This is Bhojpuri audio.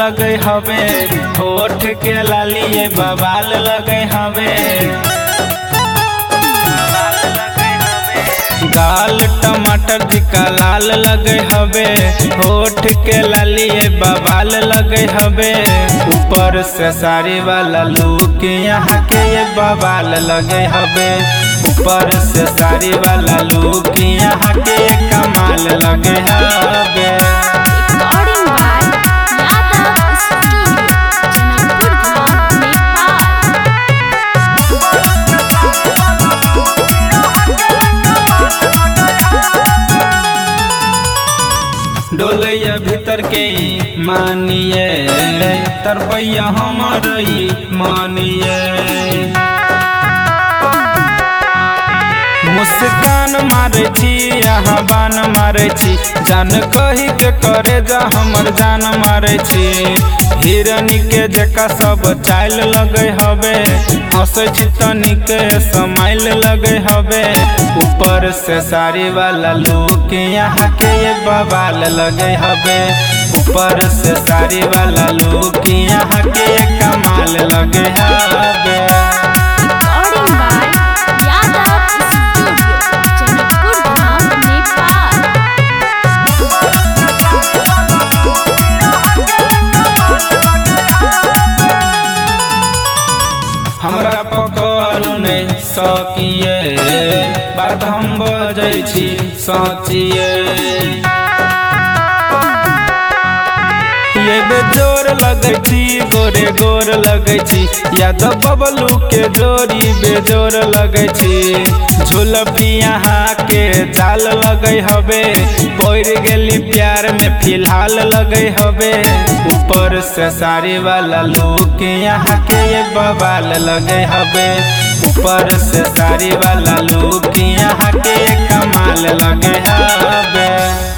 लगे हवे, होठ के लालिए बवाल लगे हवे। गाल टमाटर दिका लाल लगे हवे, होठ के लालिए बवाल लगे हवे। ऊपर से साड़ी वाला लुक यहाँ के ये बवाल लगे हवे। ऊपर से साड़ी वाला लुक यहाँ के कमाल लगे हवे। डोलैया भीतर के मानिए, तरबैया हमर मानिए। मुस्कान मारे छी यहाँ बान मारे छी, जान कही के करे जा हमर जान मारे छी। हिरनी के जेका सब चाइल लगे हवे, हंसे छी तनिक समाइल लगे हवे। ऊपर से साड़ी वाला लुक यहाँ के ये बवाल लगे हवे। ऊपर से साड़ी वाला लुक यहाँ के कमाल लगे हवे। हमरा पकड़ नहीं सकिए, बात हम बजै छी सचिए। ये बेजोर लगे छी, गोरे गोर लगे छी। यादव बबलू के जोड़ी बेजोर लगे छी। झुलफी यहाँ के जाल लगे हवे, पड़ गेली प्यार में फिलहाल लगे हवे। ऊपर से साड़ी वाला लुक यहाँ के ये बवाल लगे हवे। ऊपर से साड़ी वाला लुक यहाँ के कमाल लगे हवे।